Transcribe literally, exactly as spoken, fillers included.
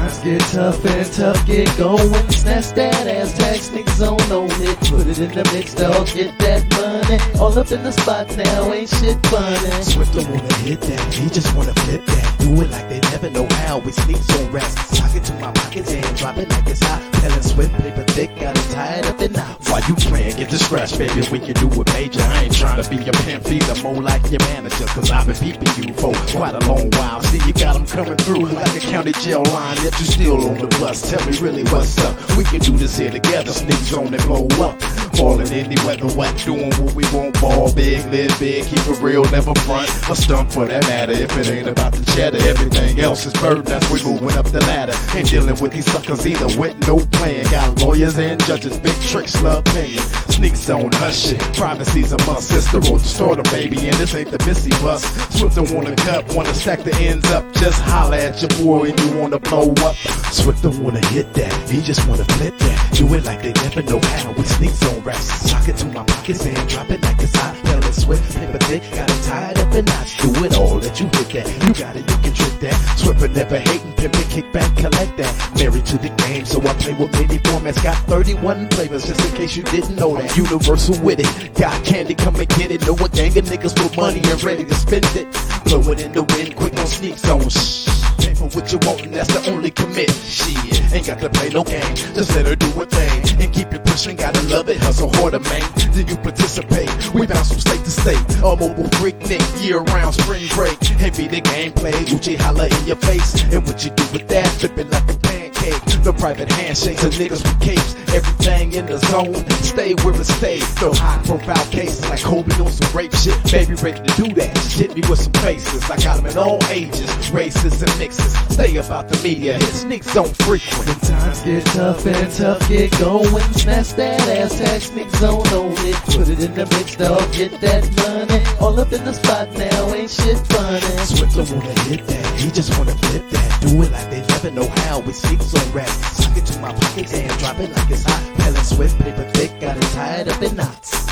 times get tough and tough get going. Snatch that ass, tax niggas on on it. Put it in the mix, dog, get that money. All up in the spot now, ain't shit funny. Swift don't wanna hit that, he just wanna flip that. Do it like they never know how, we sneak on rats. Sock it to my pockets and drop it like it's hot. Pellet Swift, paper thick, got it tied up in knots. While you playing, get the scratch, baby, we can do it major. I ain't trying to be your pimp, either more like your manager. Cause I've been peeping you for quite a long while. See, you got them coming through like a county jail line, yet you still on the bus. Tell me really what's up, we can do this here together. Sneaks on and blow up. Ballin' any weather, what, doing what we want. Ball big, live big, keep it real, never front. A stunt for that matter, if it ain't about the cheddar. Everything else is burden, that's we moving up the ladder. Ain't dealing with these suckers either, with no plan. Got lawyers and judges, big tricks, love paying. Sneaks on hush shit, privacy's a must. Sister wrote the story, baby, and this ain't the Missy bus. Swift don't wanna cut, wanna stack the ends up. Just holla at your boy and you wanna blow up. Swift don't wanna hit that, he just wanna flip that. Do it like they never know how, we sneaks on racks. Sock it to my pockets and drop it like it's hot. Pellet Swift, paper thick, got it tied up in knots. Do it all, let you hit that, you got it, you can trick that. Swift but never hating, pimpin', kick back, collect that. Married to the game, so I play with many formats. Got thirty-one flavors, just in case you didn't know that. Universal with it, got candy, come and get it. Know a gang of niggas with money and ready to spend it. Blow it in the wind, quick on sneak zone. Shh. Pay for what you want, and that's the only commit. Shit, ain't got to play no game, just let her do her thing. And keep it pushing, gotta love it, hustle harder, man. Then you participate, we bounce from state to state. A mobile freak nick, year round spring break. Heavy the gameplay, Gucci holla in your face. And what you do with that, flipping like a pancake. No private handshakes and niggas with capes. Everything in the zone, stay where it stays. No high profile cases like Kobe on some rape shit. Baby ready to do that, just hit me with some faces. I got them in all ages, races and mixes. Stay about the media, hit sneaks on frequent. When times get tough and tough get going. Snatch that ass, tax niggas on on it. Put it in the mix, dog, get that money. All up in the spot now, ain't shit funny. Swift don't wanna hit that, he just wanna flip that. Do it like they never know how, we sneaks on racks. Sock it to my pockets and drop it like it's hot. Pellet Swift, paper thick, got it tied up in knots.